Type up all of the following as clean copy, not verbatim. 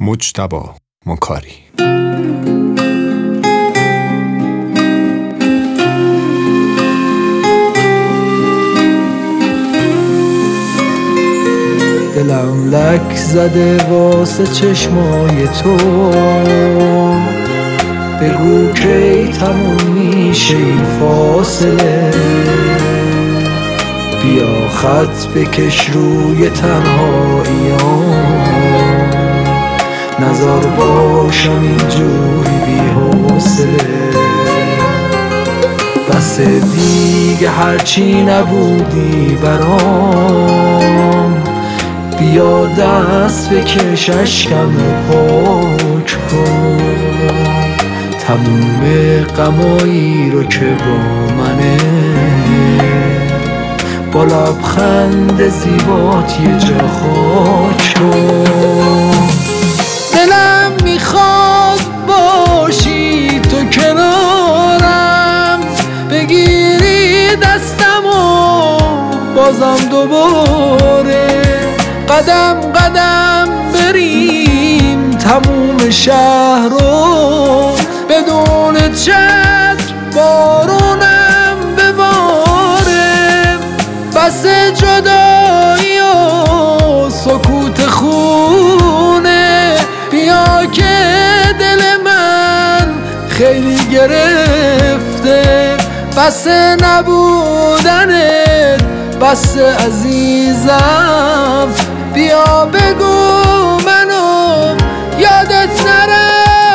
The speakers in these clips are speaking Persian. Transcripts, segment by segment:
مجتبی مکاری. دلم لک زده واسه چشمای تو، بگو کی تموم میشه این فاصله، بیا خط بکش روی تنهاییام، نزار باشم اینجوری بی حوصله. بس دیگه هرچی نبودی برام، بیا دست بکش اشکم رو پاک کن، تموم غمایی رو که با منه، با لبخند زیبات یه جا خاک کن. دلم میخواد باشی تو کنارم، بگیری دستم و بازم دوباره قدم قدم بریم تموم شهر رو، بدون چتر بارونم بباره. بس جدایی و سکوت خونه، بیا که دل من خیلی گرفته، بس نبودنت بس عزیزم، بیا بگو منو یادت نرفته.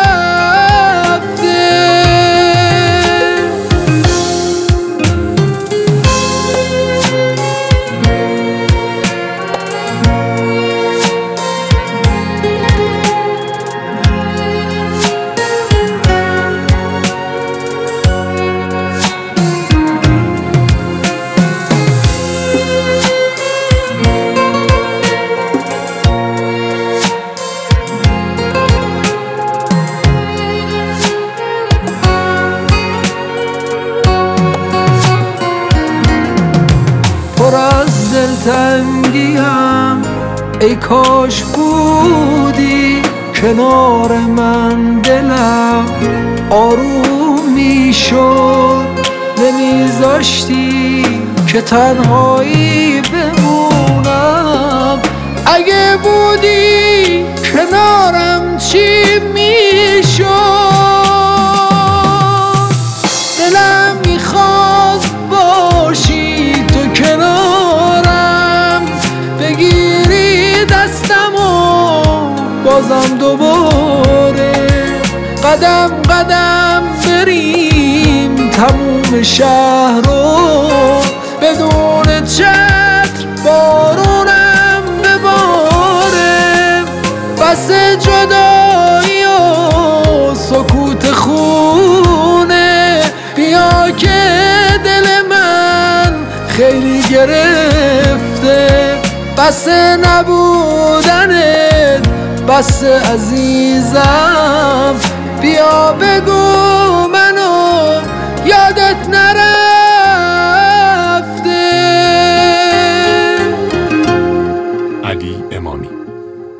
پر از دلتنگیم ای کاش بودی کنار من، دلم آروم میشد، نمیذاشتی که تنهایی بمونم. اگه بودی کنارم چی میشد؟ دلم میخواست باشی تو کنارم، بگیری دستم و بازم دوباره قدم قدم بریم تموم شهر رو، بدون چتر بارونم بباره. بس جدایی و سکوت خونه، بیا که دل من خیلی گرفته، بس نبودنت بس عزیزم، بیا بگو